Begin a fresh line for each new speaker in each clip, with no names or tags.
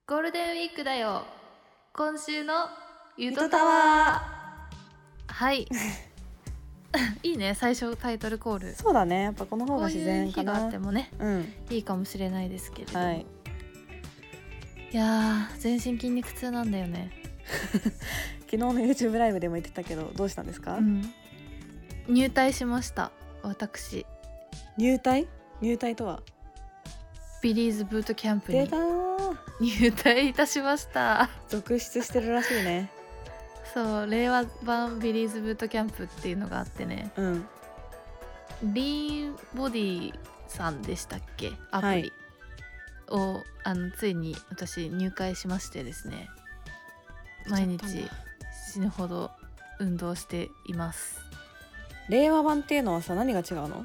ゴールデンウィークだよ。今週のゆと
ゆとた
たわ
わ
はいいいね、最初タイトルコール。
そうだね、やっぱこの方が
こういう
自然か
日があ
な。
ってもね、
うん
いいかもしれないですけれども、
はい。
いやー全身筋肉痛なんだよね。
昨日の YouTube ライブでも言ってたけど、どうしたんですか？
入隊しました。私
入隊とは
ビリーズブートキャンプに
出たー。
入隊いたしました。
続出してるらしいね。
そう、令和版ビリーズブートキャンプっていうのがあってね、
うん
リーンボディさんでしたっけ、アプリを、ついに私入会しましてですね、毎日死ぬほど運動しています。
令和版っていうのはさ、何が違うの？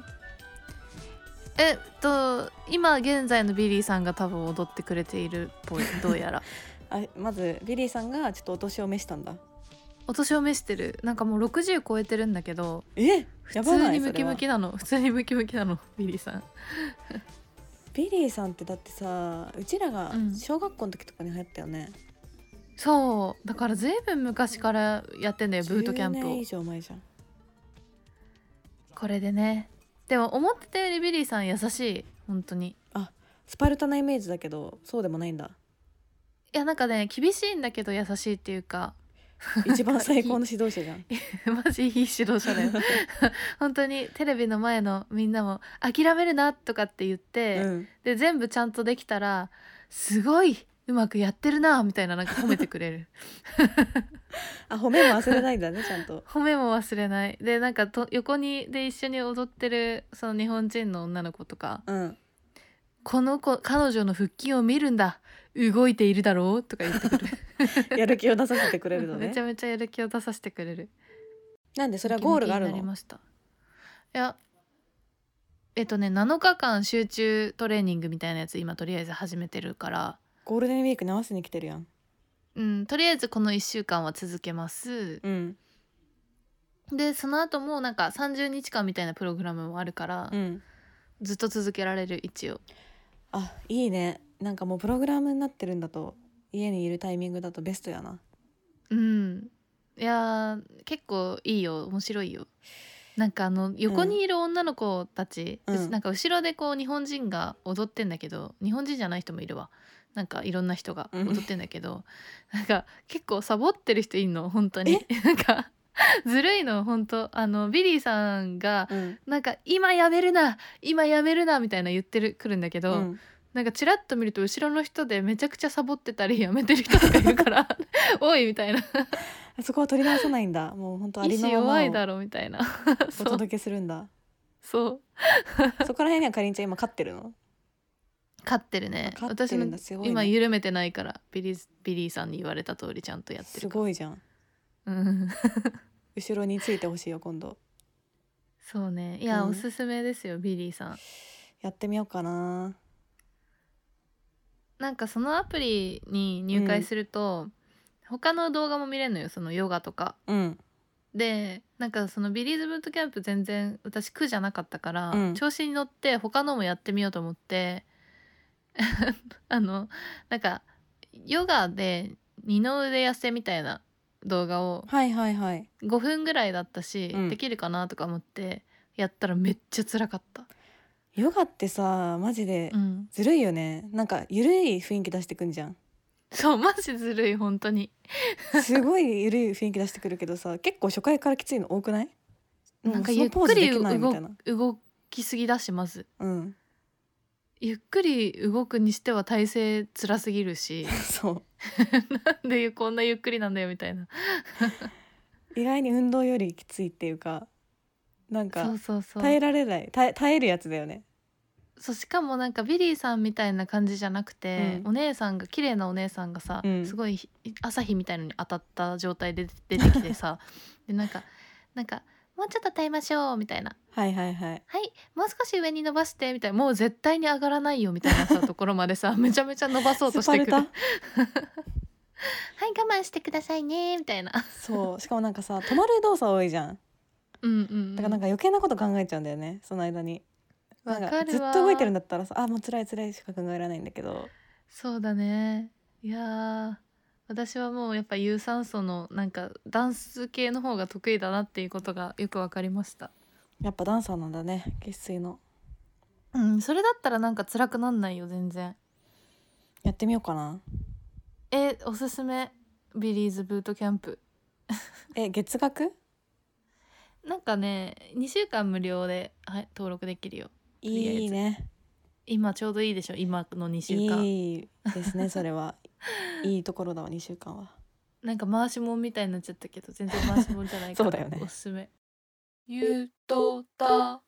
今現在のビリーさんが多分踊ってくれているっぽい、どうやら
まずビリーさんがちょっとお年を召したんだ。
お年を召してる。なんかもう60超えてるんだけど、
や
普
ばない？
通にムキムキなの。普通にムキムキなのビリーさん。
ビリーさんってだってさ、うちらが
うん
小学校の時とかに流行ったよね。
そうだからずいぶん昔からやってんだよ、ブートキャンプ
10年
を。
以上前じゃん。
これでね、でも思ってたよりビリーさん優しい、本当に。
スパルタなイメージだけど、そうでもないんだ。
いやなんかね、厳しいんだけど優しいっていうか
一番最高の指導者じゃん。
マジいい指導者だよ本当にテレビの前のみんなも諦めるなとかって言って、で全部ちゃんとできたらすごいうまくやってるなみたいな、なんか褒めてくれる
褒めも忘れないんだね、ちゃんと。
褒めも忘れないで、なんか横にで一緒に踊ってるその日本人の女の子とか、この子彼女の腹筋を見るんだ、動いているだろうとか言ってくる
やる気を出させてくれるのね。
めちゃめちゃやる気を出させてくれる。
なんでそれはゴールがあるの？
ムキムキになりました。いや7日間集中トレーニングみたいなやつ今とりあえず始めてるから、
ゴールデンウィークに合わせに来てるやん。
とりあえずこの1週間は続けます。でその後もなんか30日間みたいなプログラムもあるから、ずっと続けられる一応。
いいね。なんかもうプログラムになってるんだと、家にいるタイミングだとベストやな。
いや結構いいよ、面白いよ。なんか横にいる女の子たち、なんか後ろでこう日本人が踊ってんだけど、日本人じゃない人もいるわ、なんかいろんな人が踊ってんだけど、なんか結構サボってる人いんの本当になんかずるいの本当。ビリーさんが、なんか今やめるなみたいな言ってくるんだけど、なんかチラッと見ると後ろの人でめちゃくちゃサボってたりやめてる人とかいるからおいみたいな
そこは取り直さないんだ。もう本当あ
意
りのまま
志弱い
を
だろみたいな
お届けするんだ。
そう
そこら辺にはかりんちゃん今勝ってるの？
勝ってるね。
勝ってるんだ、
私
すごいね。
の今緩めてないからビリーさんに言われた通りちゃんとやってる。
すごいじゃん。後ろについてほしいよ今度。
そうね、いや、おすすめですよビリーさん。
やってみようかな。
なんかそのアプリに入会すると、他の動画も見れるのよ、そのヨガとか。でなんかそのビリーズブートキャンプ全然私苦じゃなかったから、調子に乗って他のもやってみようと思ってなんかヨガで二の腕痩せみたいな動画を5分ぐらいだったし、できるかなとか思ってやったらめっちゃ辛かった。
ヨガってさマジでずるいよね。なんかゆるい雰囲気出してくんじゃん。
そうマジずるい本当に
すごいゆるい雰囲気出してくるけどさ、結構初回からきついの多くない？
なんかゆっくり動きすぎだし、まず、ゆっくり動くにしては体勢辛すぎるし
そう
なんでこんなゆっくりなんだよみたいな
意外に運動よりきついっていうか、なんか
そう
耐えられない、耐えるやつだよね。
そう、しかもなんかビリーさんみたいな感じじゃなくて、お姉さんが綺麗なお姉さんがさ、すごい朝日みたいのに当たった状態で出てきてさでなんかもうちょっと耐えましょうみたいな、はいもう少し上に伸ばしてみたいな、もう絶対に上がらないよみたいなさところまでさめちゃめちゃ伸ばそうとしてくるはい我慢してくださいねみたいな
そうしかもなんかさ止まる動作多いじゃん。だからなんか余計なこと考えちゃうんだよね、その間に。なんかずっと動いてるんだったらさ、もう辛いしか考えられないんだけど。
そうだね。 いやー、私はもうやっぱ有酸素のなんかダンス系の方が得意だなっていうことがよく分かりました。
やっぱダンサーなんだね、生粋の。
うん、それだったらなんか辛くなんないよ全然。
やってみようかな。
おすすめ。ビリーズブートキャンプ。
月額？
なんかね2週間無料で、はい、登録できるよ。
いいね。
今ちょうどいいでしょ、今の2週間。
いいですねそれはいいところだわ、2週間は。
なんか回しもんみたいになっちゃったけど全然回しもんじゃないから
そうだよね。
おすすめ。ゆとた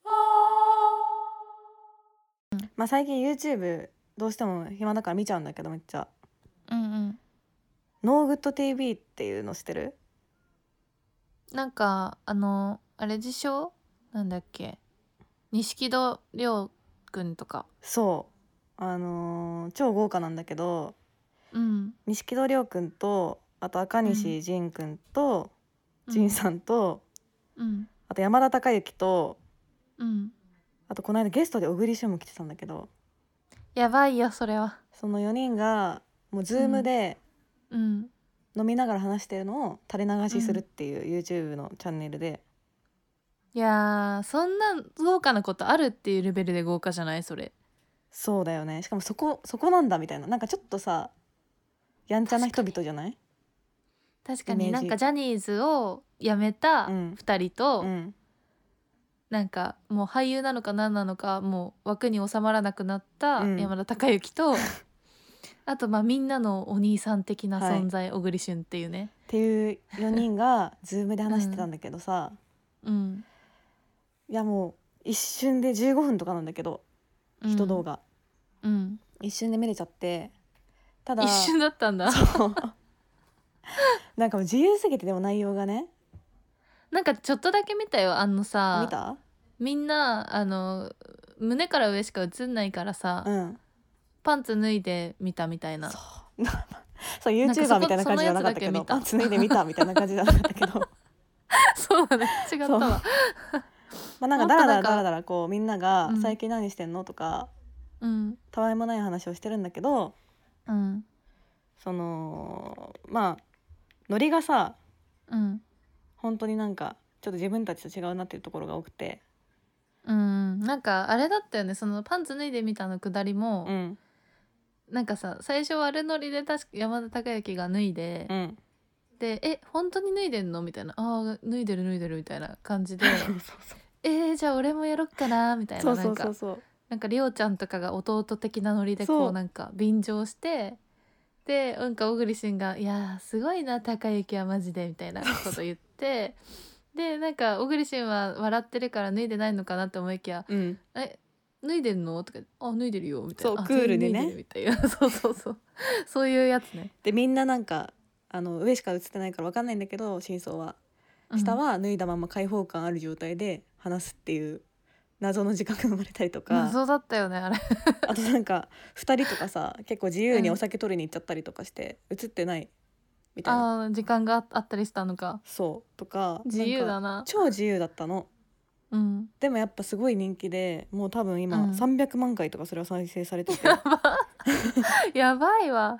まあ最近 YouTube どうしても暇だから見ちゃうんだけど、めっちゃ。
うんうん。
ノーグッド TV っていうの知ってる？
なんかあれ自称なんだっけ、錦戸亮君とか。
そう超豪華なんだけど、錦戸亮君とあと赤西仁君と仁さんと、あと山田孝之と、あとこの間ゲストで小栗旬も来てたんだけど、
やばいよそれは。
その4人がもうズームで
飲
みながら話してるのを垂れ流しするっていう YouTube のチャンネルで、
いやーそんな豪華なことあるっていうレベルで豪華じゃないそれ。
そうだよね。しかもそこなんだみたいな、なんかちょっとさやんちゃな人々じゃない？
確かになんかジャニーズを辞めた2人と、なんかもう俳優なのか何なのかもう枠に収まらなくなった山田孝之と、あとまあみんなのお兄さん的な存在、小栗旬っていうね
っていう4人がズームで話してたんだけどさ、いやもう一瞬で15分とかなんだけど、一動画、一瞬で見れちゃって。ただ
一瞬だったんだ。
そうなんかもう自由すぎて、でも内容がね。
なんかちょっとだけ見たよ。
見た？
みんな胸から上しか映んないからさ、パンツ脱いで見たみたいな。
そう YouTuber みたいな感じじゃなかったけど、パンツ脱いで見たみたいな感じじゃなかったけど
そうだね、違ったわ。
まあなんかダラダラこうみんなが最近何してんのとか、たわいもない話をしてるんだけど、そのまあノリがさ、本当になんかちょっと自分たちと違うなっていうところが多くて、
なんかあれだったよね、そのパンツ脱いでみたのくだりも、なんかさ最初あれノリで確か山田孝之が脱いで、で本当に脱いでんのみたいな、あ脱いでるみたいな感じでじゃあ俺もやろっかなみたいな、なんかりょうちゃんとかが弟的なノリでこうなんか便乗して、でなんか小栗旬が「いやすごいな孝之はマジで」みたいなこと言ってでなんか小栗旬は笑ってるから脱いでないのかなって思いきや「脱いでんの?」とか「あ脱いでるよ」みたいな、
そうクールでね
みたいなそうそういうやつね。
でみんななんか上しか映ってないから分かんないんだけど、真相は下は脱いだまま開放感ある状態で話すっていう謎の時間が生まれたりとか。
謎だったよねあれ
あとなんか2人とかさ結構自由にお酒取りに行っちゃったりとかして映ってないみたいな、
時間があったりしたのか。
そうとか
自由だな。
超自由だったの。でもやっぱすごい人気で、もう多分今300万回とかそれは再生されてて、
やばいわ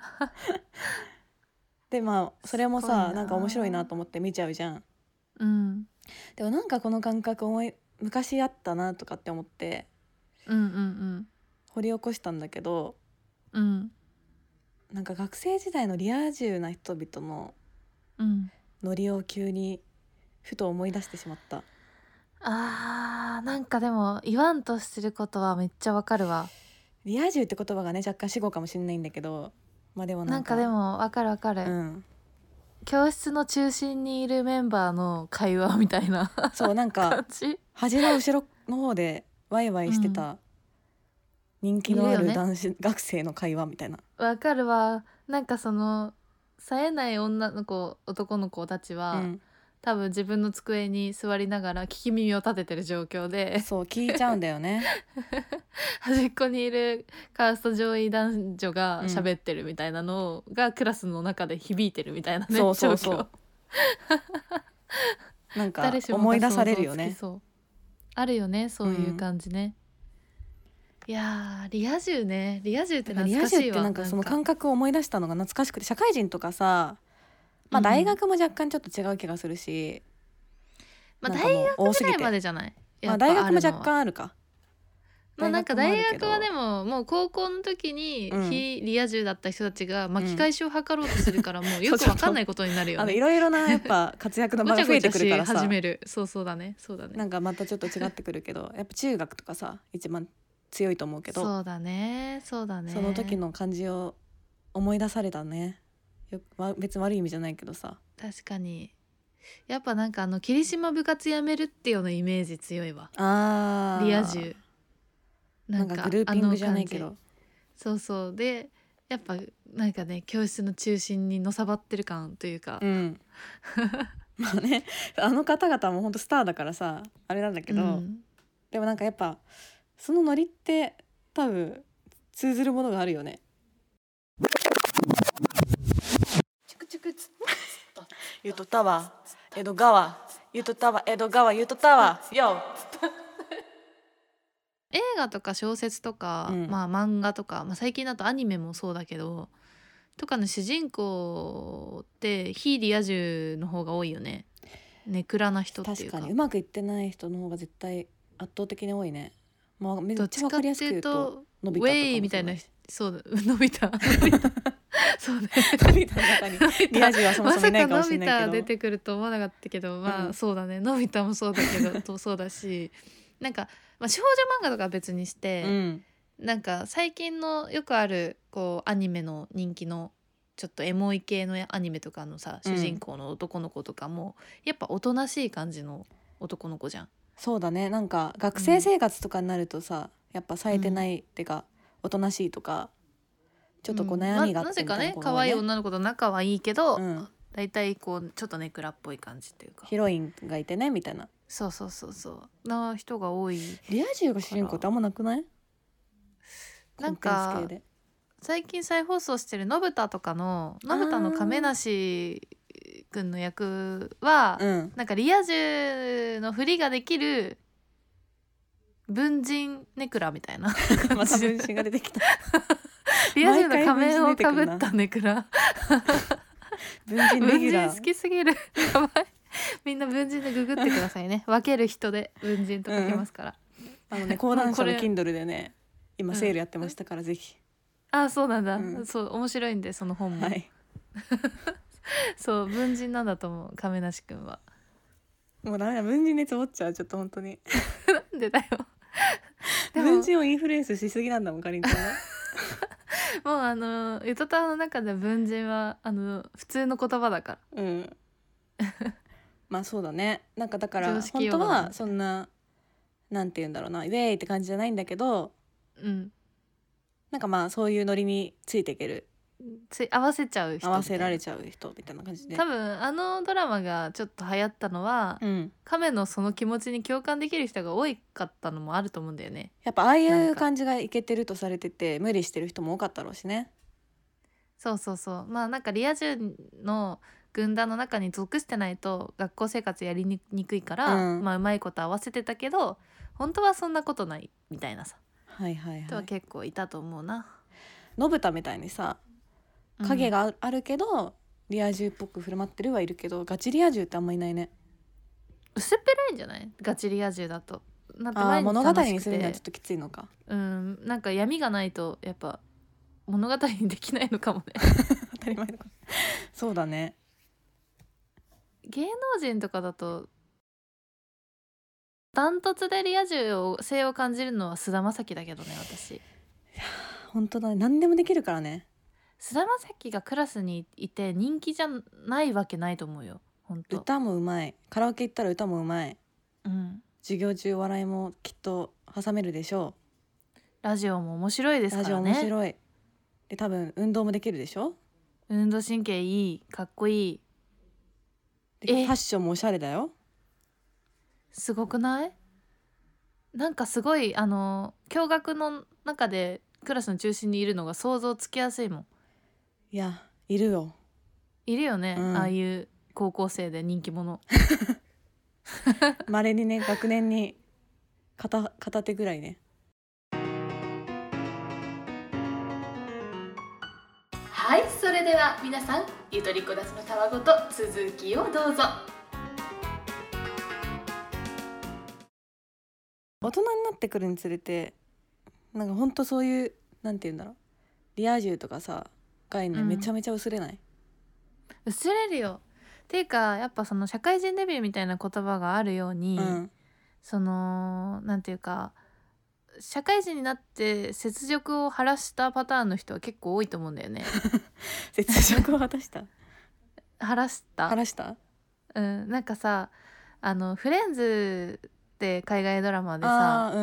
でまあそれもさなんか面白いなと思って見ちゃうじゃん。でもなんかこの感覚昔あったなとかって思って、掘り起こしたんだけど、なんか学生時代のリア充な人々のノリを急にふと思い出してしまった。
なんかでも言わんとすることはめっちゃわかるわ。
リア充って言葉がね若干死語かもしれないんだけど、まあでも
なんかでもわかる、教室の中心にいるメンバーの会話みたいな
そうなんか端の後ろの方でワイワイしてた人気のある男子、学生の会話みたいな。
わかるわ。なんかその冴えない女の子男の子たちは、多分自分の机に座りながら聞き耳を立ててる状況で、
そう聞いちゃうんだよね
端っこにいるカースト上位男女が喋ってるみたいなのが、クラスの中で響いてるみたいなね、
そうなんか思い出されるよね。
あるよねそういう感じね。 いやリア充ね、リア充って
リ
懐かしいわ。
ア充ってなんかその感覚を思い出したのが懐かしくて、社会人とかさ、まあ大学も若干ちょっと違う気がするし、
まあ大学ぐらいまでじゃない？
まあ大学も若干あるか。
まあなんか大学はでももう高校の時に非リア充だった人たちが巻き返しを図ろうとするから、もうよくわかんないことになるよね。
いろいろなやっぱ活躍の場が増えてくるからさ、
始める。そうだね。
なんかまたちょっと違ってくるけどやっぱ中学とかさ一番強いと思うけど、
そうだね。そ
の時の感じを思い出されたね。別に悪い意味じゃないけどさ。
確かにやっぱなんか霧島部活やめるっていうようなイメージ強いわ。リア充
なんかグルーピングじゃないけど、
そうでやっぱなんかね教室の中心にのさばってる感というか、
まあね、あの方々も本当スターだからさあれなんだけど、でもなんかやっぱそのノリって多分通ずるものがあるよね。チクチクゆとたわ江戸川ゆとたわ江戸川ゆとたわよ
映画とか小説とか、まあ漫画とか、まあ、最近だとアニメもそうだけどとかの主人公って非リア充の方が多いよね。ネクラな人っていうか。
確かにうまくいってない人の方が絶対圧倒的に多いね。まあめっちゃ分かりやすく言うと
のび太とかもそうだし、ウェイみたいな、そうのび太そうね、
のび太の中にリア充はそもそもいないかもしれないけど、
まさかのび太出てくると思わなかったけど、まあそうだね、のび太もそうだけどそうだし、なんか、まあ、少女漫画とかは別にして、なんか最近のよくあるこうアニメの人気のちょっとエモい系のアニメとかのさ、主人公の男の子とかもやっぱおとなしい感じの男の子じゃん。
そうだね、なんか学生生活とかになるとさ、やっぱ冴えてないってか、おとなしいとかちょっとこう悩みがあってみたいな、
なぜかね可愛い女の子と仲はいいけど、だいたいこうちょっとネクラっぽい感じっていうか、
ヒロインがいてねみたいな、
そうな人が多い。
リア充が主人公ってあんまなくない？
なんか最近再放送してるのぶ太とかののぶ太の亀梨くんの役は、なんかリア充のふりができる文人ネクラみたいな
また分身が出てきた
リア充の仮面をかぶったネクラ
文人レギュラー、
文人好きすぎるやばい、みんな文人でググってくださいね分ける人で文人と書きますから、
講談社の Kindle でね今セールやってましたから、ぜひ。
あ、そうなんだ、そう面白いんでその本も、そう文人なんだと思う亀梨くんは。
もうダメだ、文人熱持っちゃう、ちょっと本当に
なんでだよ
文人をインフルエンスしすぎなんだもん、かりんちゃん
はもうゆとたわの中で文人は普通の言葉だから。
まあそうだね、なんかだから本当はそんななんて言うんだろうな、イエーイって感じじゃないんだけど、なんかまあそういうノリについていける、
合わせちゃう人、
合わせられちゃう人みたいな感じで、
多分ドラマがちょっと流行ったのは、亀のその気持ちに共感できる人が多かったのもあると思うんだよね。
やっぱああいう感じがいけてるとされてて無理してる人も多かったろうしね。
そうまあなんかリア充の軍団の中に属してないと学校生活やりにくいから、まあうまいこと合わせてたけど本当はそんなことないみたいなさ、人は結構いたと思うな。
のぶたみたいにさ影があるけど、リア充っぽく振る舞ってるはいるけど、ガチリア充ってあんまいないね。
薄っぺらいんじゃない？ガチリア充だと。
物語にするにはちょっときついのか。
なんか闇がないとやっぱ物語にできないのかもね
当たり前だそうだね。
芸能人とかだとダントツでリア充性を感じるのは菅田将暉だけどね、私。い
や本当だね、何でもできるからね。
菅田将暉がクラスにいて人気じゃないわけないと思うよ。本当
歌もうまい、カラオケ行ったら歌もうまい、授業中笑いもきっと挟めるでしょ
う。ラジオも面白いですからね。
ラジオ面白いで、多分運動もできるでしょ。
運動神経いい、かっこいい
で、ファッションもおしゃれだよ。
すごくない？なんかすごい共学の中でクラスの中心にいるのが想像つきやすいもん。
いや、いるよ
ね、ああいう高校生で人気者
稀にね、学年に片手ぐらいね。
れでは皆さん、ゆとりこだちのたわごと続きをどうぞ。
大人になってくるにつれてなんかほんとそういうなんて言うんだろう、リア充とかさ概念めちゃめちゃ薄れない？
薄れるよ。っていうかやっぱその社会人デビューみたいな言葉があるように、そのなんていうか社会人になって雪辱を晴らしたパターンの人は結構多いと思うんだよね。
雪辱を果たした
晴らした、なんかさフレンズって海外ドラマでさ、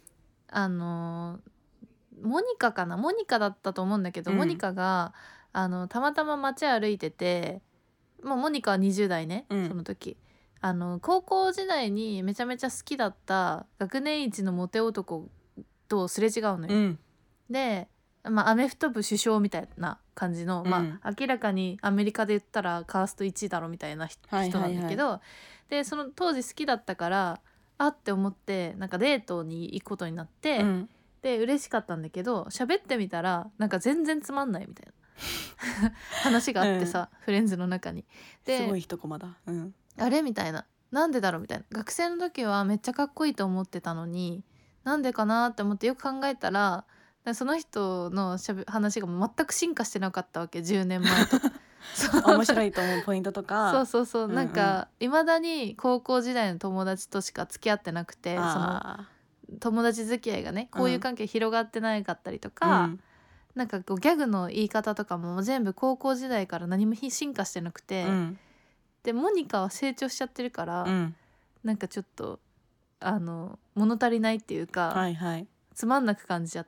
モニカだったと思うんだけど、モニカがたまたま街歩いてて、モニカは20代ね、その時高校時代にめちゃめちゃ好きだった学年一のモテ男とすれ違うのよ、で、アメフト部首相みたいな感じの、明らかにアメリカで言ったらカースト1位だろみたいな人なんだけど、でその当時好きだったからあって思ってなんかデートに行くことになって、で嬉しかったんだけど喋ってみたらなんか全然つまんないみたいな話があってさ、フレンズの中に。
ですごい一コマだ、
あれみたいな、なんでだろうみたいな、学生の時はめっちゃかっこいいと思ってたのになんでかなって思ってよく考えたら、その人の話が全く進化してなかったわけ、10年前と。
面白いと思うポイントとか
そう、なんかいまだに高校時代の友達としか付き合ってなくて、その友達付き合いがね、こういう関係広がってなかったりとか、なんかこうギャグの言い方とかも全部高校時代から何も進化してなくて、でモニカは成長しちゃってるから、なんかちょっと物足りないっていうか、つまんなく感じちゃって、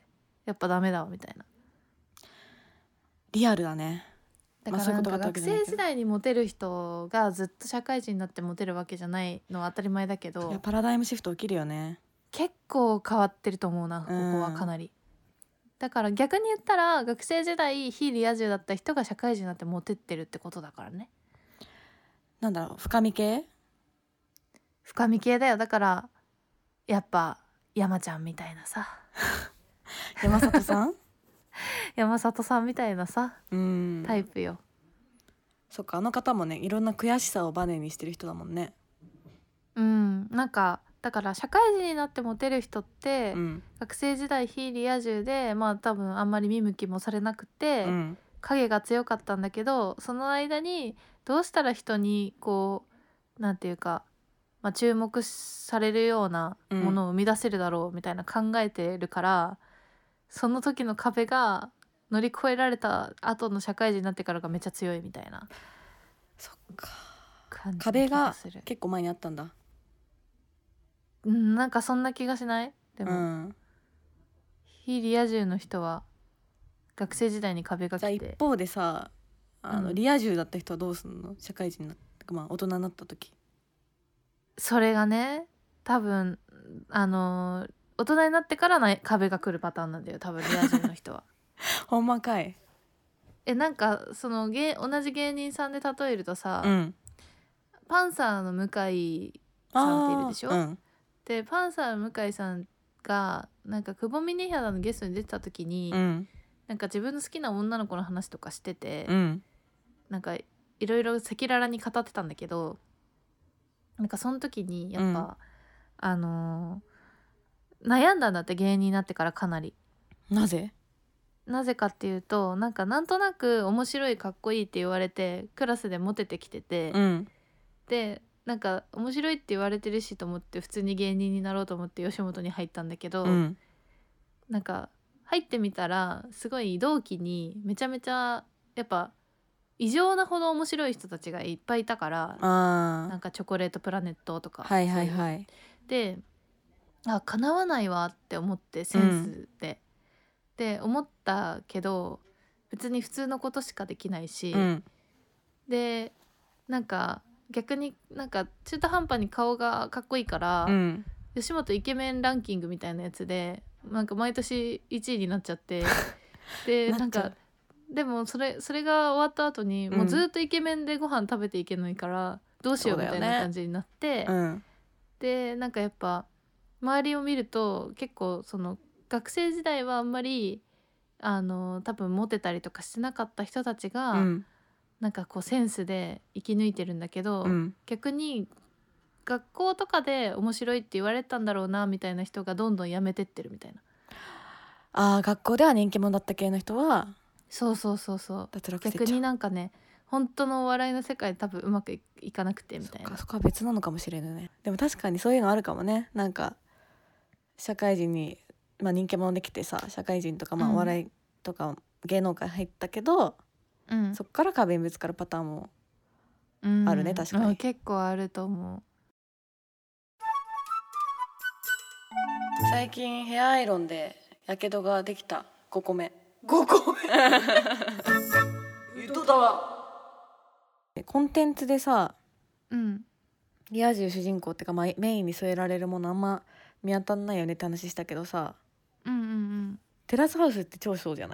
やっぱダメだわみたいな。
リアルだね。
だからなんか学生時代にモテる人がずっと社会人になってモテるわけじゃないのは当たり前だけど、
パラダイムシフト起きるよね。
結構変わってると思うな、ここはかなり。だから逆に言ったら学生時代非リア充だった人が社会人になってモテってるってことだからね。
なんだろう、深み系
だよ。だからやっぱ山ちゃんみたいなさ
山里さん
山里さんみたいなさタイプよ。
そっか、あの方もねいろんな悔しさをバネにしてる人だもんね。
なんかだから社会人になってモテる人って、学生時代非リア充で多分あんまり見向きもされなくて、影が強かったんだけど、その間にどうしたら人にこうなんていうか、注目されるようなものを生み出せるだろうみたいな考えてるから、その時の壁が乗り越えられた後の社会人になってからがめっちゃ強いみたいな。
そっか、
壁が
結構前にあったんだ。
なんかそんな気がしない？でも、非リア充の人は学生時代に壁が来て。
じゃあ一方でさ、リア充だった人はどうすんの？社会人になって、大人になった時。
それがね、多分大人になってから壁が来るパターンなんだよ、多分リア充の人は。
ほんまかい。
なんかその同じ芸人さんで例えるとさ、パンサーの向井さんっているでしょ。でパンサーの向井さんがなんか久保峰ヒのゲストに出てた時に、なんか自分の好きな女の子の話とかしてて、なんかいろいろ赤裸々に語ってたんだけど、なんかその時にやっぱ、悩んだんだって、芸人になってからかなり。
なぜ
かっていうと、なんとなく面白いかっこいいって言われてクラスでモテてきてて、でなんか面白いって言われてるしと思って普通に芸人になろうと思って吉本に入ったんだけど、なんか入ってみたらすごい同期にめちゃめちゃやっぱ異常なほど面白い人たちがいっぱいいたから、なんかチョコレートプラネットとか、で叶わないわって思って、センスで、って思ったけど別に普通のことしかできないし、でなんか逆になんか中途半端に顔がかっこいいから、吉本イケメンランキングみたいなやつでなんか毎年1位になっちゃってでなんかでもそれが終わった後に、もうずっとイケメンでご飯食べていけないからどうしようみたいな感じになって、でなんかやっぱ周りを見ると結構その学生時代はあんまり多分モテたりとかしてなかった人たちが、
うん
なんかこうセンスで生き抜いてるんだけど、
うん
逆に学校とかで面白いって言われたんだろうなみたいな人がどんどん辞めてってるみたいな。
学校では人気者だった系の人は
そうそうそうそう。
脱落してっ
逆に
ちゃう。
なんかね、本当のお笑いの世界多分うまくいかなくてみたいな。
そこは別なのかもしれないね。でも確かにそういうのあるかもね。なんか社会人に、人気者できてさ、社会人とかお笑いとか芸能界入ったけど、そっから壁にぶつかるパターンもあるね、確かに。
結構あると思う。
最近ヘアアイロンでやけどができた。5個目
言っとったわ。
コンテンツでさ、
うん
リア充主人公ってか、メインに据えられるものあんま見当たんないよねって話したけどさ、テラスハウスって超そうじゃない？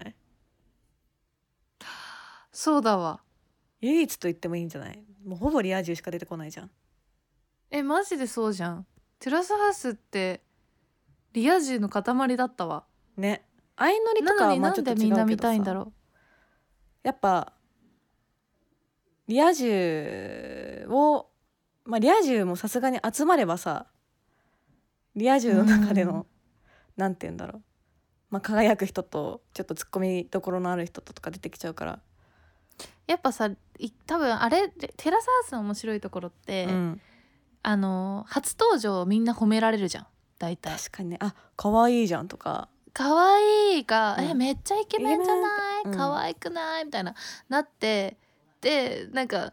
そうだわ。
唯一と言ってもいいんじゃない？もうほぼリア充しか出てこないじゃん。
マジでそうじゃん。テラスハウスってリア充の塊だったわ
ね。相乗りとかはちょっと違うけどさ、
なんでみんな見たいんだろう。
やっぱリア充を、リア充もさすがに集まればさ、リア充の中での、なんて言うんだろう、輝く人とちょっとツッコミどころのある人とか出てきちゃうから、
やっぱさ、多分あれテラスハウスの面白いところって、初登場みんな褒められるじゃん大体。
確かにね。可愛いじゃんとか、
可愛いが、めっちゃイケメンじゃ
イ
ない、
ケメン
可愛くないみたいななって、でなんか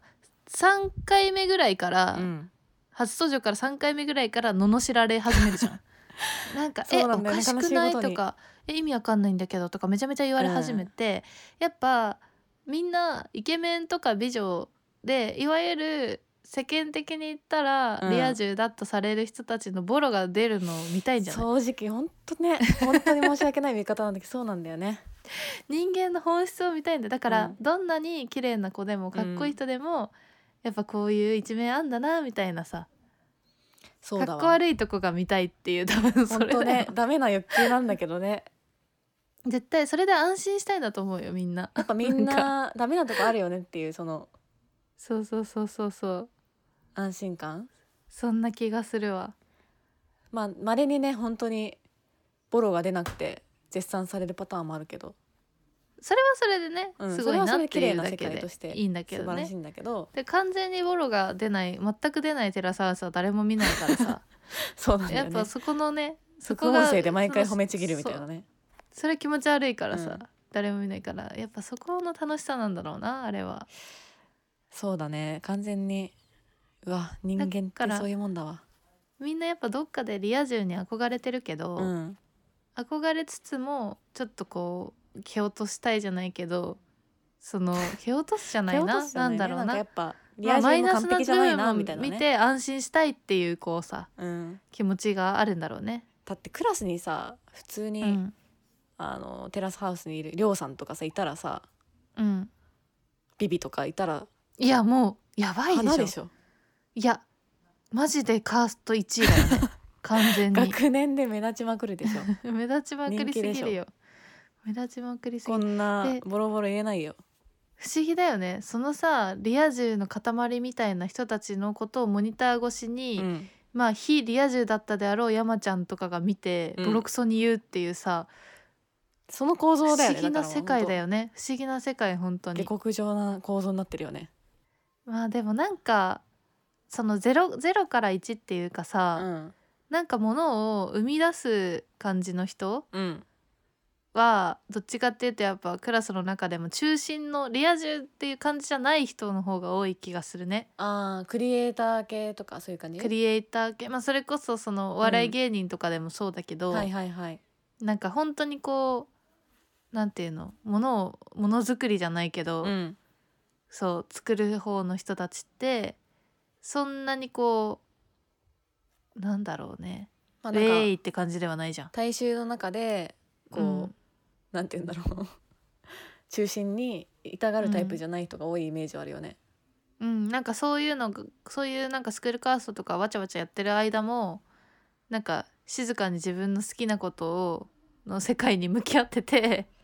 3回目ぐらいから、初登場から3回目ぐらいから罵られ始めるじゃんなんか
そうなんだよね、
おかしくない
悲しいことに
とか意味わかんないんだけどとかめちゃめちゃ言われ始めて、やっぱみんなイケメンとか美女で、いわゆる世間的に言ったらリア充だとされる人たちのボロが出るのを見たいんじゃない？
正直本当に申し訳ない見方なんだけどそうなんだよね。
人間の本質を見たいんだ。だから、どんなに綺麗な子でもかっこいい人でも、やっぱこういう一面あんだなみたいなさ、
そうだわ、
かっこ悪いとこが見たいっていう、多分それだよ。
本当ね、ダメな欲求なんだけどね。
絶対それで安心したいんだと思うよみんな。
やっぱみんなダメなとこあるよねっていう、その
そうそうそうそうそう、
安心感。
そんな気がするわ。
稀にね本当にボロが出なくて絶賛されるパターンもあるけど、
それはそれでね、すごいなっていうだけでいいんだけどね。
素晴らしいんだけど、
で完全にボロが出ない、全く出ないテラスハウスは誰も見ないからさ
そうなんだよね。
やっぱそこのね、そ
副
こが
音声で毎回褒めちぎるみたいなね。
それ気持ち悪いからさ、誰も見ないから、やっぱそこの楽しさなんだろうな、あれは。
そうだね、完全に。うわ、人間ってそういうもんだわ。
みんなやっぱどっかでリア充に憧れてるけど、憧れつつもちょっとこう蹴落としたいじゃないけど、その蹴落とすじゃないななんだろうな、
なんかやっぱリア充も完璧じゃないなみたいなね、
見て安心したいっていうこうさ、気持ちがあるんだろうね。
だってクラスにさ普通に、テラスハウスにいるりょうさんとかさいたらさ、ビビとかいたら、
いやもうやばいでしょ。
でしょ。
いやマジでカースト1位だよね完全に。
学年で目立ちまくるでしょ
目立ちまくりすぎるよ。目立ちまくりすぎる。
こんなボロボロ言えないよ。
不思議だよね、そのさリア充の塊みたいな人たちのことをモニター越しに、非リア充だったであろう山ちゃんとかが見て、ボロクソに言うっていうさ、
その構造だよね。
不思議な世界だよね。不思議な世界、本当に
下克上な構造になってるよね。
でもなんかその0から1っていうかさ、なんかものを生み出す感じの人、はどっちかっていうとやっぱクラスの中でも中心のリア充っていう感じじゃない人の方が多い気がするね。
クリエイター系とかそういう感じ。
クリエイター系、それこそそのお笑い芸人とかでもそうだけど、なんか本当にこうなんていうの、ものづくりじゃないけど、そう作る方の人たちってそんなにこうなんだろうね、ウェイって感じではないじゃん。
大衆の中でこう、なんて言うんだろう中心にいたがるタイプじゃない人が多いイメージはあるよね。
なんかそういうなんかスクールカーストとかわちゃわちゃやってる間もなんか静かに自分の好きなことの世界に向き合ってて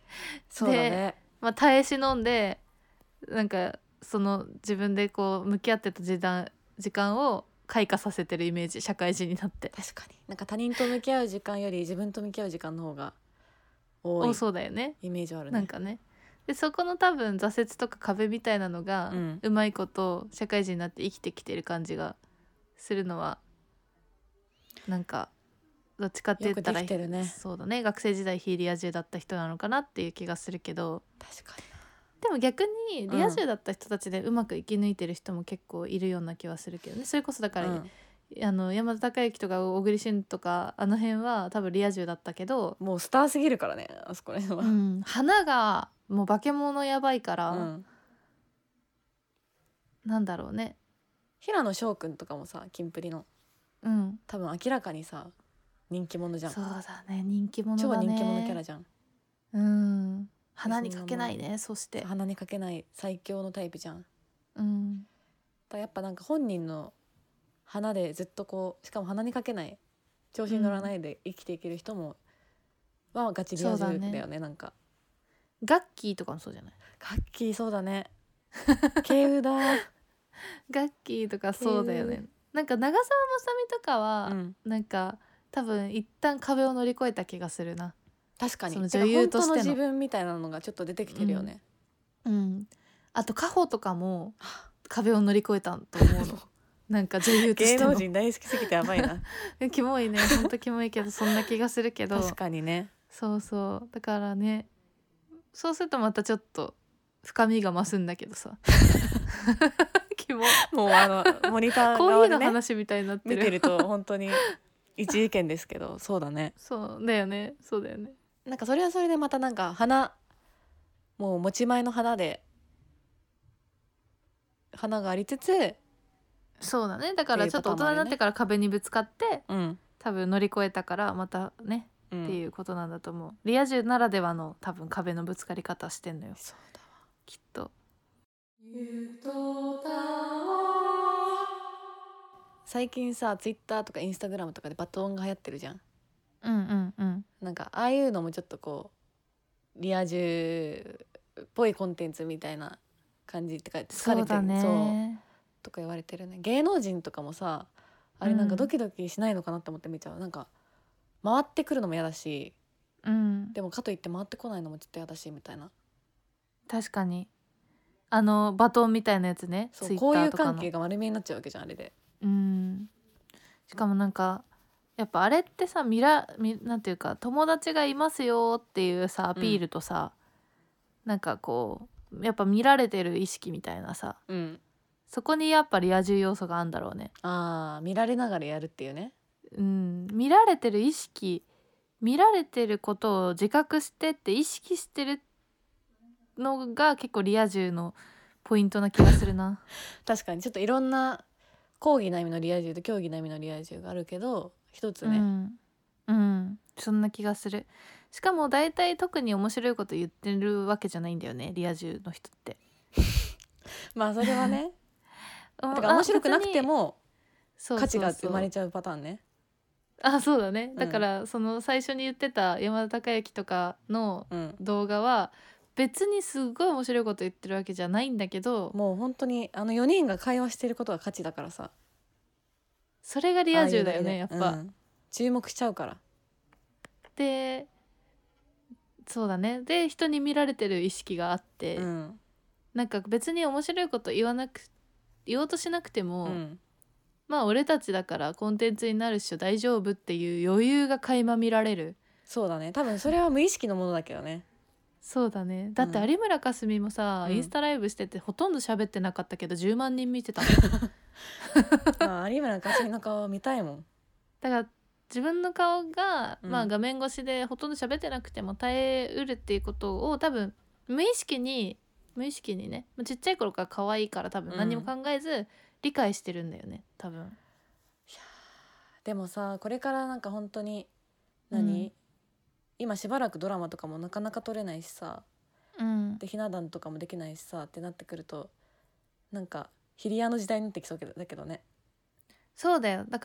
そうだね。
で、まあ、耐え忍んでなんかその自分でこう向き合ってた時間を開花させてるイメージ、社会人になって。
確かになんか他人と向き合う時間より自分と向き合う時間の方が多い
そうだよね。
イメージあるね。
なんかね、でそこの多分挫折とか壁みたいなのが、うまいこと社会人になって生きてきてる感じがするのは、なんかどっちかって言ったら、
ね、
そうだね、学生時代非リア充だった人なのかなっていう気がするけど、
確かに
でも逆にリア充だった人たちでうまく生き抜いてる人も結構いるような気はするけどね。それこそだから、山田孝之とか小栗旬とかあの辺は多分リア充だったけど、
もうスターすぎるからね、あそこら辺は、
花がもう化け物やばいから、なんだろうね、
平野翔くんとかもさ、キンプリの、多分明らかにさ人気者じゃん。
そうだね、人気者だね、
超人気者キャラじゃん。
鼻にかけないね。そして
鼻にかけない最強のタイプじゃん。やっぱなんか本人の鼻でずっとこう、しかも鼻にかけない、調子に乗らないで生きていける人も、はガチリア充だよね。なんか
ガッキーとかもそうじゃない？
ガッキーそうだね。慶ウだ
ガッキーとかそうだよね。なんか長澤まさみとかは、なんか多分一旦壁を乗り越えた気がするな。
確かに
その女優としての
本当の自分みたいなのがちょっと出てきてるよね。
あとカホとかも壁を乗り越えたと思うの。なんか女優としての
芸能人大好きすぎてやばいな。
キモいね、ほんとキモいけどそんな気がするけど。
確かにね。
そうそうだからね、そうするとまたちょっと深みが増すんだけどさ。キモ。
もうモニター
コーヒ
側でね
ーの話みたいになってる。
見てると本当に一意見ですけど、そうだね。
そうだよね、そうだよね。
なんかそれはそれでまたなんか花、もう持ち前の花で花がありつつ、
そうだね、だからちょっと大人になってから壁にぶつかって、多分乗り越えたからまたね、っていうことなんだと思う。リア充ならではの多分壁のぶつかり方してんのよ。
そうだわ、
きっと。
最近さ、ツイッターとかインスタグラムとかでバトンが流行ってるじゃん。なんかああいうのもちょっとこうリア充っぽいコンテンツみたいな感じってか、疲れてる、
そうだね、
そうとか言われてるね。芸能人とかもさ、あれなんかドキドキしないのかなって思って見ちゃう。なんか回ってくるのも嫌だし、でもかといって回ってこないのもちょっと嫌だしみたいな。
確かにバトンみたいなやつね。
そう、こういう関係が丸見えになっちゃうわけじゃん、あれで。
しかもなんかやっぱあれってさ、なんていうか、友達がいますよっていうさアピールとさ、なんかこうやっぱ見られてる意識みたいなさ、そこにやっぱリア充要素があるんだろうね。
見られながらやるっていうね。
見られてる意識、見られてることを自覚してって意識してるのが結構リア充のポイントな気がするな。
確かにちょっといろんな講義な意味のリア充と競技な意味のリア充があるけど、一つね、
そんな気がする。しかも大体特に面白いこと言ってるわけじゃないんだよね、リア充の人って。
まあそれはねだから面白くなくても価値が生まれちゃうパターンね。
そうだね。だからその最初に言ってた山田孝之とかの動画は別にすごい面白いこと言ってるわけじゃないんだけど、
もう本当に4人が会話してることが価値だからさ、
それがリア充だよね、やっぱ、
注目しちゃうから。
でそうだね、で人に見られてる意識があって、なんか別に面白いこと言おうとしなくても、まあ俺たちだからコンテンツになるっしょ大丈夫っていう余裕が垣間見られる。
そうだね、多分それは無意識のものだけどね。
そうだね。だって有村架純もさ、インスタライブしててほとんど喋ってなかったけど10万人見てた
の。有村架純の顔見たいもん。
だから自分の顔が、画面越しでほとんど喋ってなくても耐えうるっていうことを多分無意識にね、ちっちゃい頃から可愛いから多分何も考えず理解してるんだよね、多分。いや
でもさ、これからなんか本当に今しばらくドラマとかもなかなか撮れないしさ、でひな壇とかもできないしさってなってくると、なんかヒリアの時代になってきそうだけどね。
そうだよ。だから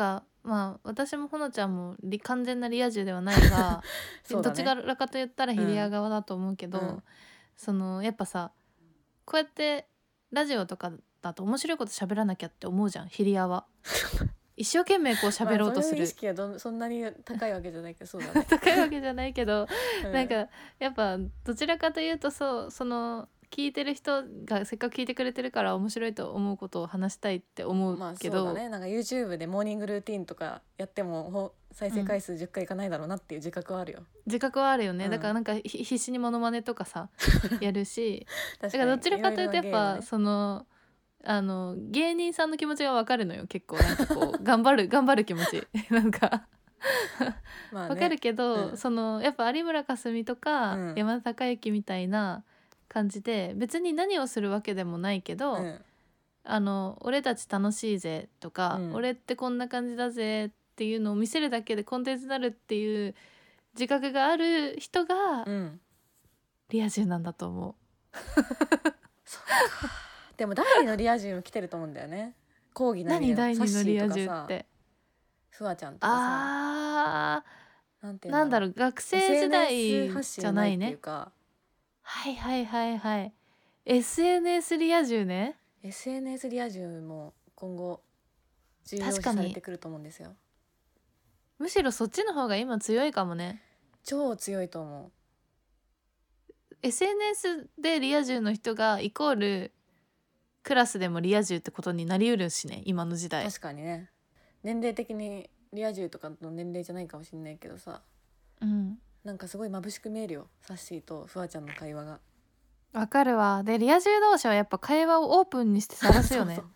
まあ私もほのちゃんも完全なリア充ではないが
そうだね
どちらかと言ったらヒリア側だと思うけど、
うん
そのやっぱさこうやってラジオとかだと面白いこと喋らなきゃって思うじゃんヒリアは一生懸命こう喋ろうとする、
まあ、そういう意識はそんなに高いわけじゃないけどそうだね
高いわけじゃないけど、
うん
なんかやっぱどちらかというとその聞いてる人がせっかく聞いてくれてるから面白いと思うことを話したいって思う
まあ
けど、
そうだね、なんか YouTube でモーニングルーティンとかやっても再生回数10回いかないだろうなっていう自覚はあるよ、
自覚はあるよね、
うん
だからなんか必死にモノマネとかさやるしだ
確
からどちらかというとやっぱ、
ね、
その芸人さんの気持ちが分かるのよ結構なんかこう頑張る気持ちなんか
まあね、
分かるけど、
うん
そのやっぱ有村架純とか、
うん
山田孝之みたいな感じで別に何をするわけでもないけど、俺たち楽しいぜとか、俺ってこんな感じだぜっていうのを見せるだけでコンテンツになるっていう自覚がある人がリア充なんだと思う。
そうかでも第2のリア充も来てると思うんだよね。講義
何第2のリア充って。
フワちゃんとかさ、
なんだろう学生時代じゃないね。はいはいはいはい。SNS リア充ね。
SNS リア充も今後重要視されてくると思うんですよ。
むしろそっちの方が今強いかもね。
超強いと思
う。SNS でリア充の人がイコールクラスでもリア充ってことになりうるしね今の時代。
確かにね。年齢的にリア充とかの年齢じゃないかもしれないけどさ、なんかすごい眩しく見えるよサッシーとフワちゃんの会話が。
わかるわ。でリア充同士はやっぱ会話をオープンにして晒すよね。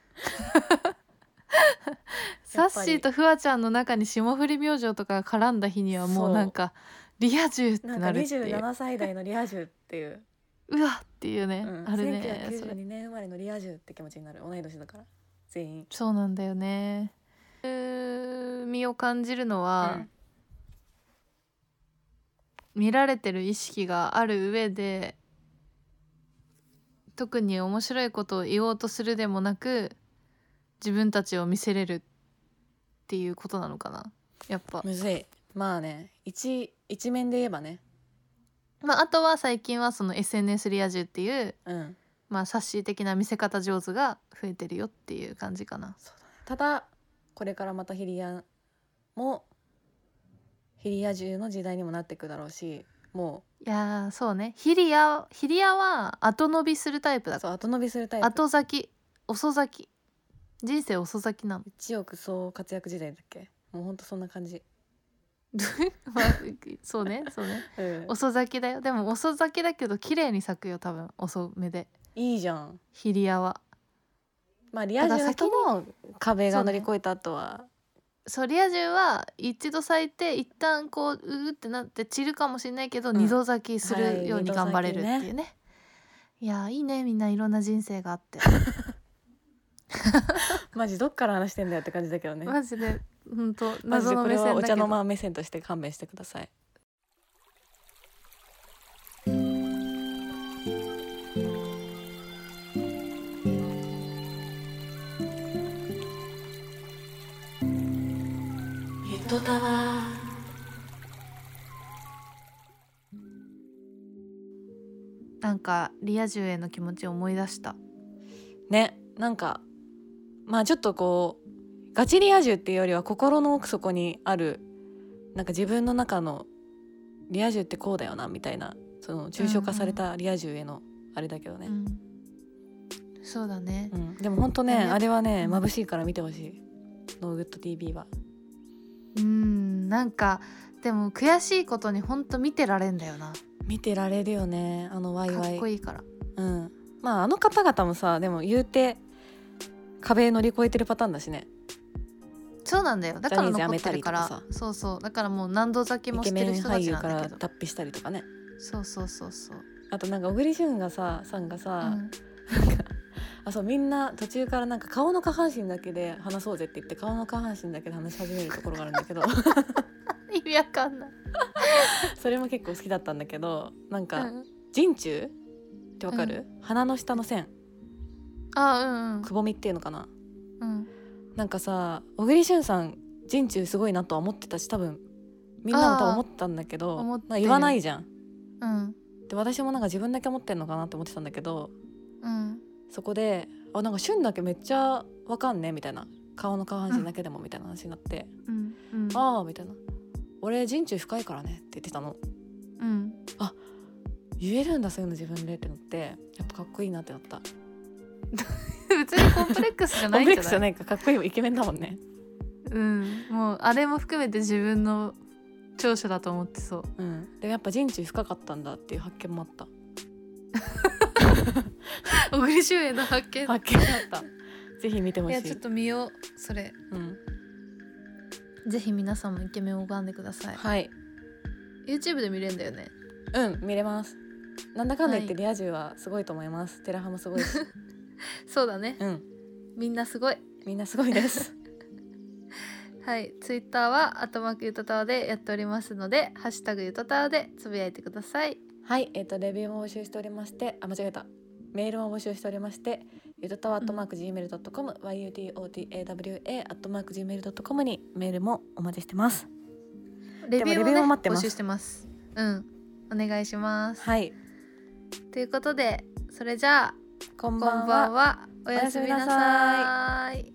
サッシーとフワちゃんの中に霜降り明星とか絡んだ日にはもうなんかリア充ってなるっていう。
なんか27歳代のリア充っていう
うわっていうね、あれね。
1992年生まれのリア充って気持ちになる。同い年だから全員。
そうなんだよね。身を感じるのは、見られてる意識がある上で特に面白いことを言おうとするでもなく自分たちを見せれるっていうことなのかな。やっぱ
むずい。まあね、一面で言えばね、
あとは最近はその SNS リア充っていう、サッシー的な見せ方上手が増えてるよっていう感じかな。
そうだね。ただこれからまたヒリア充の時代にもなっていくだろうし、も
ういやそうね、ヒリアは後伸びするタイプだから。
後伸びするタイプ。
後咲き遅咲き、人生遅咲きなの。
一億総活躍時代だっけ。もうほんとそんな感じ。
そうね、遅咲きだよ。でも遅咲きだけど綺麗に咲くよ多分。遅めで
いいじゃん
ヒリアは。
まあリア充の人も壁が乗り越えた後は
そうリア充は一度咲いて一旦こうってなって散るかもしれないけど、二度咲きするように頑張れるっていうね。いやいいね、みんないろんな人生があって
マジどっから話してんだよって感じだけどね。
マジで本当
謎の目線だけど、これはお茶の間目線として勘弁してください。ゆとたわ。
なんかリア充への気持ちを思い出した
ね。なんかまあちょっとこうガチリア充っていうよりは心の奥底にあるなんか自分の中のリア充ってこうだよなみたいな、その抽象化されたリア充へのあれだけどね、
そうだね、
でもほんとね、あれはね眩しいから見てほしい、ノーグッド TV は。
なんかでも悔しいことにほんと見てられんだよな。
見てられるよね、あのワイワイ。
かっこいいから。
まああの方々もさ、でも言うて壁乗り越えてるパターンだしね。
そうなんだよ、だから残ってるから。そうだからもう何度咲きもしてる人たちなんだけど、イケメン俳優から
脱皮したりとかね。
そう
あとなんか小栗旬がさんがさ、なんかそうみんな途中からなんか顔の下半身だけで話そうぜって言って顔の下半身だけで話し始めるところがあるんだけど
意味わかんない
それも結構好きだったんだけど、なんか人中ってわかる、鼻の下の線、くぼみっていうのかな、なんかさ小栗旬さん人中すごいなとは思ってたし、多分みんなも多分思ったんだけど、なんか言わないじゃん。で私もなんか自分だけ思ってんのかなって思ってたんだけど、そこでなんか旬だけめっちゃわかんねみたいな、顔の下半身だけでもみたいな話になって、ああみたいな、俺人中深いからねって言ってたの。あ、言えるんだそういうの自分でってなって、やっぱかっこいいなってなった。
別にコンプレックスじゃないんじゃない？
コンプレックスじゃないか、かっこいいイケメンだもんね。
もうあれも含めて自分の長所だと思ってそう。
でもやっぱ人中深かったんだっていう発見もあった。
小栗旬への発見
だったぜひ見てほしい。
いやちょっと見ようそれ。ぜひ皆さんもイケメンを拝んでください。
はい。
YouTube で見れるんだよね。
見れます。なんだかんだ言ってリア充はすごいと思います。テラハもすごいし
そうだね。みんなすごい。
みんなすごいです
はい、ツイッターは@ゆとたわでやっておりますので、ハッシュタグゆとたわでつぶやいてください。
はい、レビューも募集しておりまして、間違えた、メールも募集しておりまして、ゆとたわ@gmail.com、yutotawa@gmail.com にメールもお待ちしてます。
レビューもね、募集してます。お願いします。
はい。
ということで、それじゃあ
こんばんは。
おやすみなさい。